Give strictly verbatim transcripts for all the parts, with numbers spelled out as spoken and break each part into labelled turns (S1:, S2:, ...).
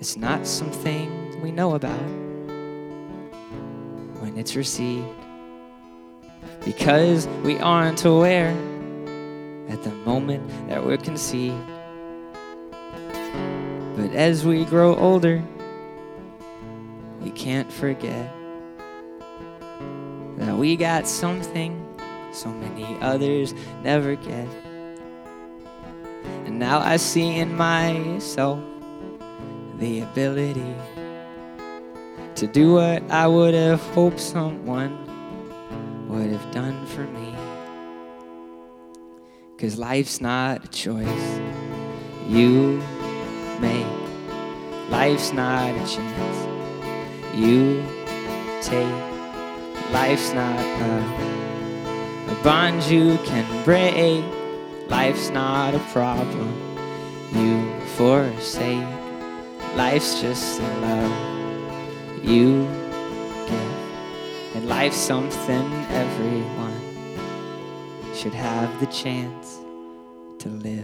S1: It's not something we know about when it's received, because we aren't aware at the moment that we're conceived. But as we grow older, we can't forget that we got something so many others never get. And now I see in myself the ability to do what I would have hoped someone would have done for me. 'Cause life's not a choice you make. Life's not a chance you take. Life's not a, a bond you can break. Life's not a problem you forsake. Life's just a love you give. And life's something everyone should have the chance to live.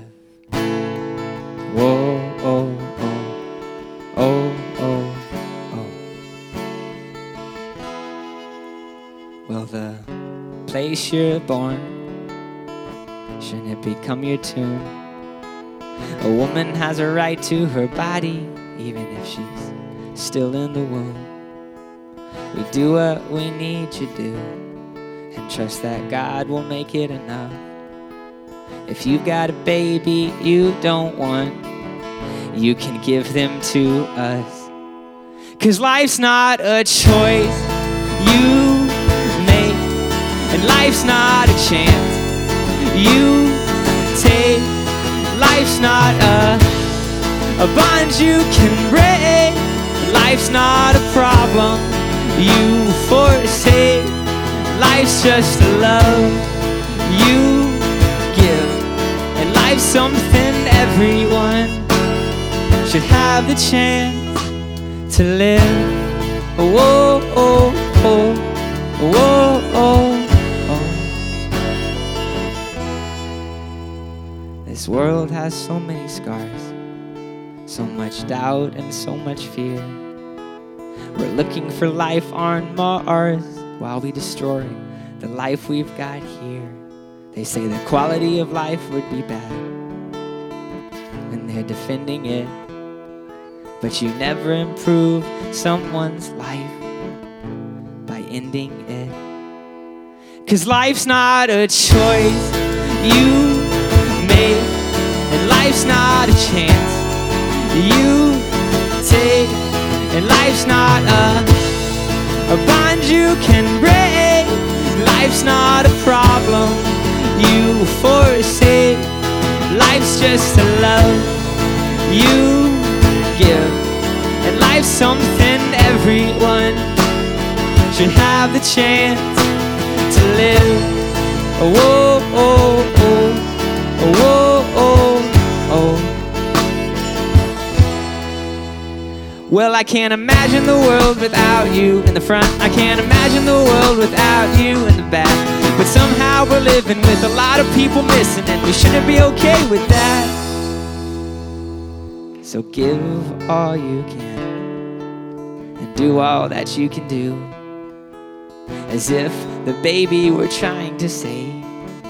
S1: Whoa, oh, oh, oh, oh, oh. Well, the place you're born, shouldn't it become your tomb? A woman has a right to her body, even if she's still in the womb. We do what we need to do and trust that God will make it enough. If you've got a baby you don't want, you can give them to us. 'Cause life's not a choice you make, and life's not a chance you take. Life's not a, a bond you can break. Life's not a problem you forsake. Life's just a love you give. And life's something everyone should have the chance to live. Whoa, oh, oh, whoa, oh, oh. This world has so many scars, so much doubt and so much fear. We're looking for life on Mars while we destroy the life we've got here. They say the quality of life would be bad when they're defending it, but you never improve someone's life by ending it. 'Cause life's not a choice you make, and life's not a chance you take. And life's not a, a bond you can break. Life's not a problem you forsake. Life's just a love you give. And life's something everyone should have the chance to live. Whoa, oh, oh, whoa, oh, oh. Well, I can't imagine the world without you in the front. I can't imagine the world without you in the back. But somehow we're living with a lot of people missing, and we shouldn't be okay with that. So give all you can and do all that you can do, as if the baby we're trying to save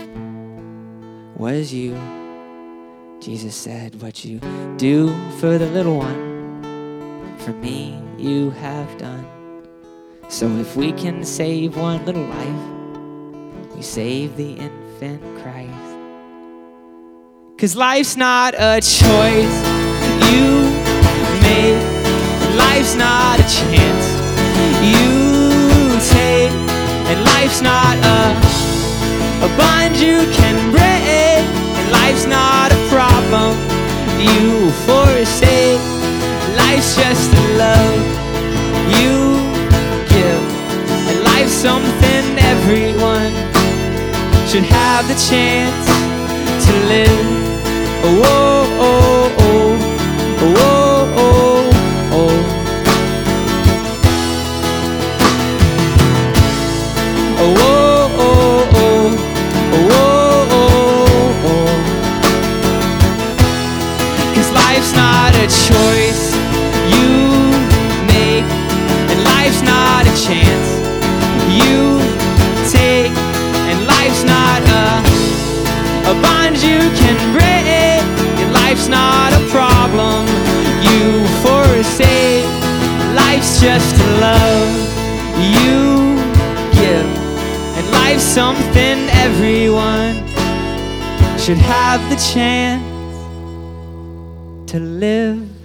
S1: was you. Jesus said, what you do for the little one, for me you have done. So if we can save one little life, we save the infant Christ. 'Cause life's not a choice you make, life's not a chance you take. And life's not a, a bond you can break. And life's not a problem you forsake. Life's just a love you give. And life's something everyone should have the chance to live. Oh, oh, oh, oh, oh, oh. Oh, oh, oh, oh, oh, oh. 'Cause life's not a choice you a bond you can break. And life's not a problem you forsake. Life's just a love you give, and life's something everyone should have the chance to live.